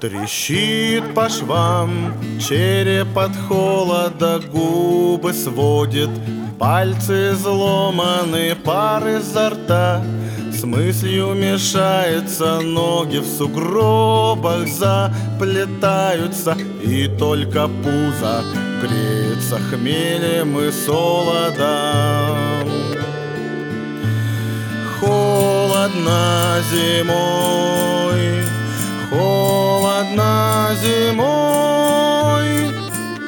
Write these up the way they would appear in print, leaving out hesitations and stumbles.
Трещит по швам, череп от холода губы сводит, пальцы изломаны, пар изо рта. С мыслью мешается, ноги в сугробах заплетаются, и только пузо греется хмелем и солодом. Холодно зимой, холодно зимой.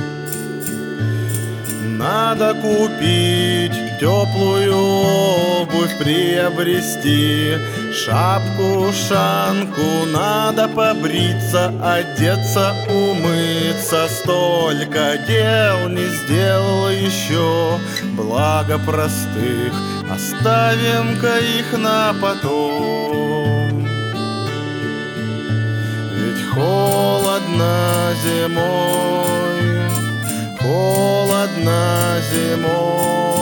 Надо купить теплую обувь, приобрести шапку-ушанку. Надо побриться, одеться, умыться. Столько дел не сделал еще, благо простых оставим-ка их на потом. Ведь холодно зимой, холодно зимой.